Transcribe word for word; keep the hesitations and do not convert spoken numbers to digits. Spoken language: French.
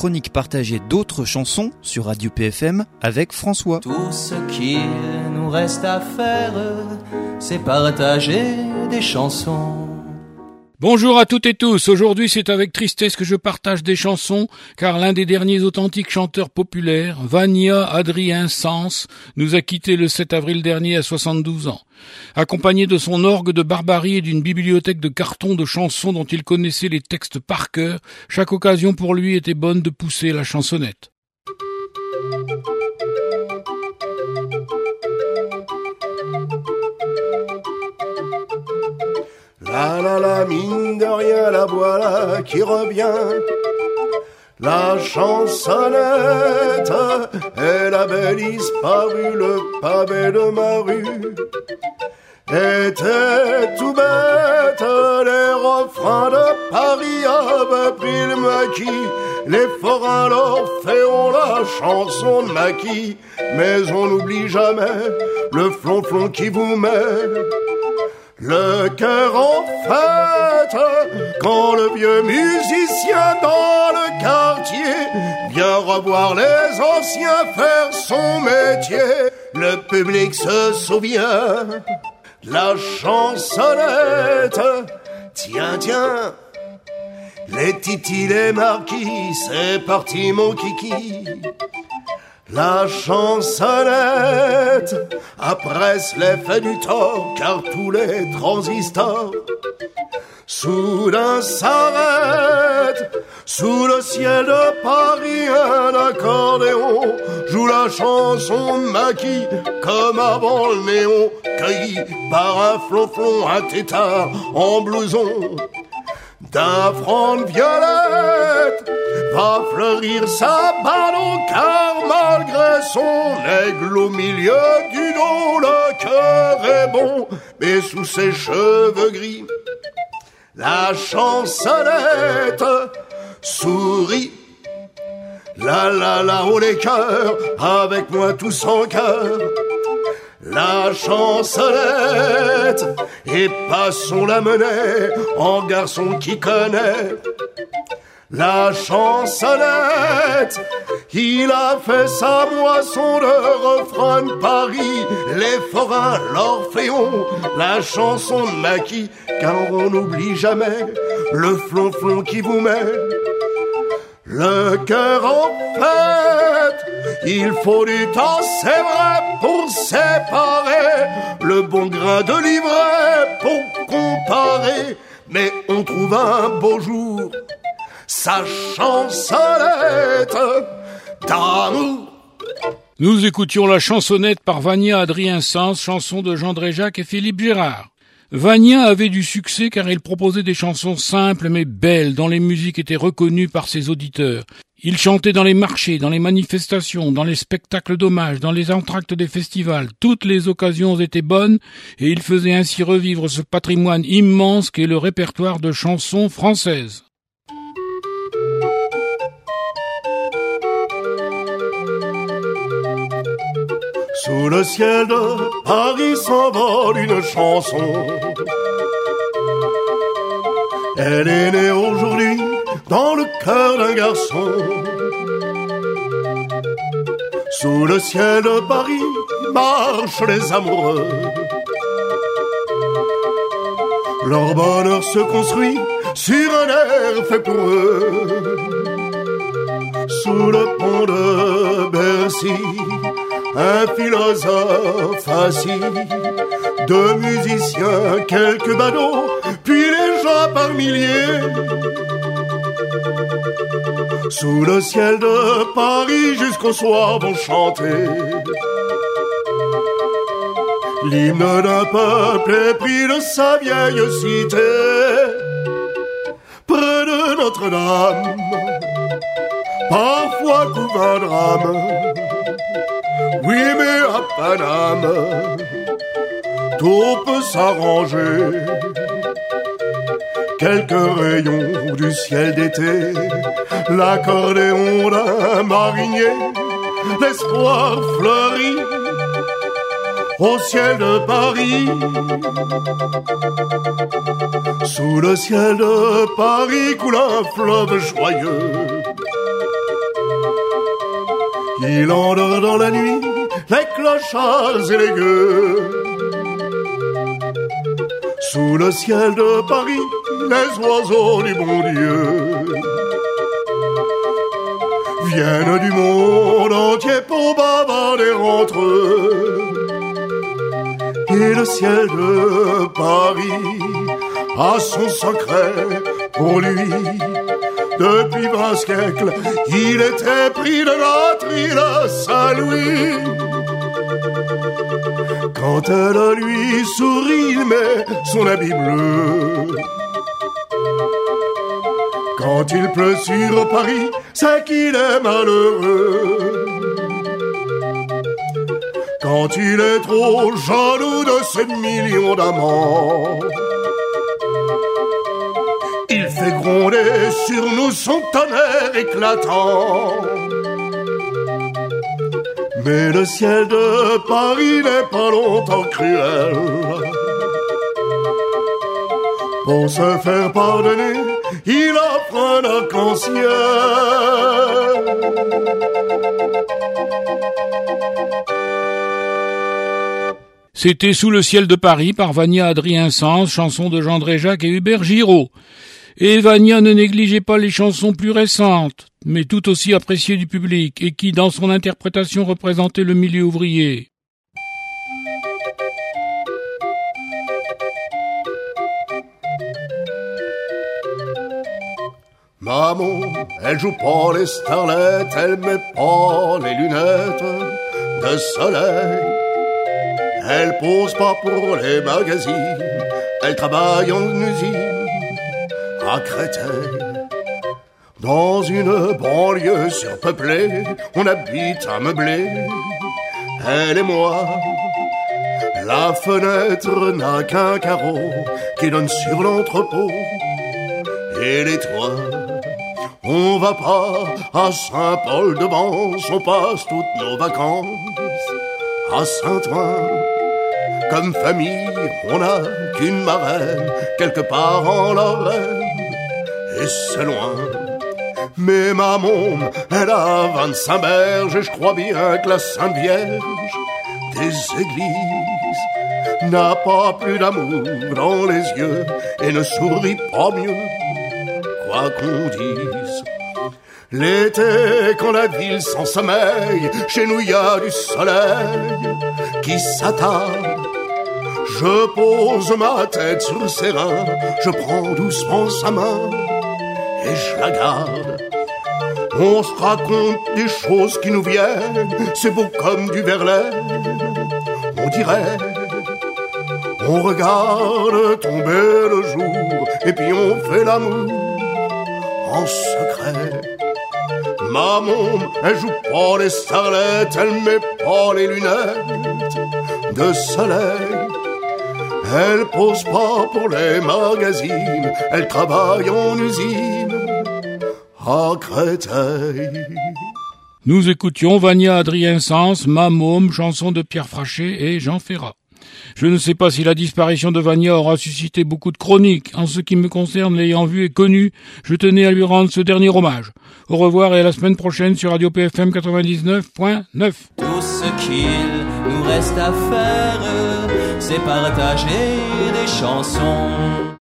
chronique partagée d'autres chansons sur Radio P F M avec François. Tout ce qu'il nous reste à faire, c'est partager des chansons. Bonjour à toutes et tous, aujourd'hui c'est avec tristesse que je partage des chansons, car l'un des derniers authentiques chanteurs populaires, Vania Adrien Sans, nous a quittés le sept avril dernier à soixante-douze ans. Accompagné de son orgue de barbarie et d'une bibliothèque de cartons de chansons dont il connaissait les textes par cœur, chaque occasion pour lui était bonne de pousser la chansonnette. La la la, mine de rien, la voilà qui revient. La chansonnette, elle avait disparu, le pavé de ma rue était tout bête. Les refrains de Paris avaient pris le maquis, les forains l'orphéon, la chanson de maquis. Mais on n'oublie jamais le flonflon qui vous met le cœur en fête quand le vieux musicien dans le quartier vient revoir les anciens faire son métier. Le public se souvient, la chansonnette. Tiens, tiens, les titis, les marquis, c'est parti mon kiki. La chansonnette appresse l'effet du tort, car tous les transistors soudain s'arrêtent. Sous le ciel de Paris, un accordéon joue la chanson de maquis comme avant le néon, cueilli par un flonflon, un tétard en blouson d'un front de violette va fleurir sa ballon, car malgré son aigle au milieu du dos, le cœur est bon, mais sous ses cheveux gris, la chansonnette sourit. La la la, oh les cœurs, avec moi tous en cœur. La chansonnette, et passons la monnaie en garçon qui connaît. La chansonnette, il a fait sa moisson de refrain de Paris, les forains, l'orphéon, la chanson de maquis, car on n'oublie jamais le flonflon qui vous met le cœur en fête. Il faut du temps, c'est vrai, pour séparer le bon grain de l'ivraie pour comparer. Mais on trouve un beau jour sa chansonnette d'amour. Nous écoutions la chansonnette par Vania Adrien Sans, chanson de Jean Dréjac et Philippe Gérard. Vania avait du succès car il proposait des chansons simples mais belles, dont les musiques étaient reconnues par ses auditeurs. Il chantait dans les marchés, dans les manifestations, dans les spectacles d'hommage, dans les entr'actes des festivals. Toutes les occasions étaient bonnes et il faisait ainsi revivre ce patrimoine immense qu'est le répertoire de chansons françaises. Sous le ciel de Paris s'envole une chanson. Elle est née aujourd'hui dans le cœur d'un garçon. Sous le ciel de Paris marchent les amoureux. Leur bonheur se construit sur un air fait pour eux. Sous le pont de Bercy, un philosophe assis, deux musiciens, quelques badauds, puis les gens par milliers. Sous le ciel de Paris jusqu'au soir vont chanter l'hymne d'un peuple épris de sa vieille cité. Près de Notre-Dame, parfois couvre un drame. Oui, mais à Paname, tout peut s'arranger. Quelques rayons du ciel d'été, l'accordéon d'un marinier, l'espoir fleurit au ciel de Paris. Sous le ciel de Paris coule un fleuve joyeux. Il endort dans la nuit les clochards et les gueux. Sous le ciel de Paris, les oiseaux du bon Dieu viennent du monde entier pour bavarder entre eux. Et le ciel de Paris a son secret pour lui. Depuis vingt siècles, il était pris de notre île Saint-Louis. Quand elle lui sourit, il met son habit bleu. Quand il pleut sur Paris, c'est qu'il est malheureux. Quand il est trop jaloux de ses millions d'amants, il fait gronder sur nous son tonnerre éclatant. Mais le ciel de Paris n'est pas longtemps cruel. Pour se faire pardonner, il offre un arc-en-ciel. C'était Sous le ciel de Paris par Vania Adrien-Sans, chanson de Jean Dréjac et Hubert Giraud. Et Vania ne négligeait pas les chansons plus récentes, mais tout aussi appréciées du public, et qui, dans son interprétation, représentaient le milieu ouvrier. Maman, elle joue pas les starlettes, elle met pas les lunettes de soleil. Elle pose pas pour les magazines, elle travaille en usine à Créteil. Dans une banlieue surpeuplée, on habite à meubler, elle et moi. La fenêtre n'a qu'un carreau qui donne sur l'entrepôt. Et les toits, on va pas à Saint-Paul-de-Vence, on passe toutes nos vacances à Saint-Ouen. Comme famille, on n'a qu'une marraine, quelque part en Lorraine, et c'est loin. Mais maman, elle a vingt-cinq berges, et je crois bien que la Sainte Vierge des églises n'a pas plus d'amour dans les yeux, et ne sourit pas mieux, quoi qu'on dise. L'été, quand la ville s'en sommeille, chez nous y a du soleil qui s'attarde. Je pose ma tête sur ses reins, je prends doucement sa main et je la garde. On se raconte des choses qui nous viennent, c'est beau comme du verlaine. On dirait, on regarde tomber le jour et puis on fait l'amour en secret. Maman, elle joue pas les starlettes, elle met pas les lunettes de soleil. Elle pose pas pour les magazines, elle travaille en usine à Créteil. Nous écoutions Vania Adrien-Sans, Ma Môme, chanson de Pierre Frachet et Jean Ferrat. Je ne sais pas si la disparition de Vania aura suscité beaucoup de chroniques. En ce qui me concerne, l'ayant vu et connu, je tenais à lui rendre ce dernier hommage. Au revoir et à la semaine prochaine sur Radio P F M quatre-vingt-dix-neuf point neuf. Tout ce qu'il nous reste à faire, c'est partager des chansons.